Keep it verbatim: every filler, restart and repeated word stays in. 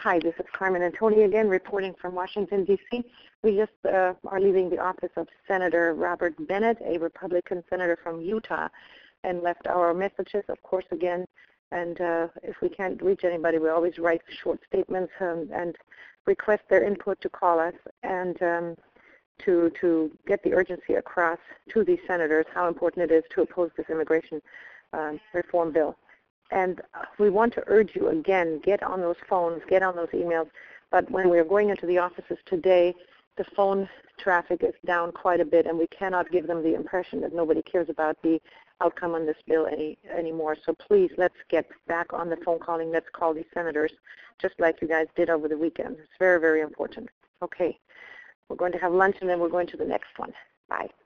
Hi, this is Carmen and Tony again, reporting from Washington, D C We just uh, are leaving the office of Senator Robert Bennett, a Republican senator from Utah, and left our messages, of course, again. And uh, if we can't reach anybody, we always write short statements um, and request their input to call us and um, to to get the urgency across to these senators how important it is to oppose this immigration uh, reform bill. And we want to urge you again, get on those phones, get on those emails. But when we're going into the offices today, the phone traffic is down quite a bit, and we cannot give them the impression that nobody cares about the outcome on this bill any anymore. So please, let's get back on the phone calling. Let's call these senators, just like you guys did over the weekend. It's very, very important. Okay, we're going to have lunch, and then we're going to the next one. Bye.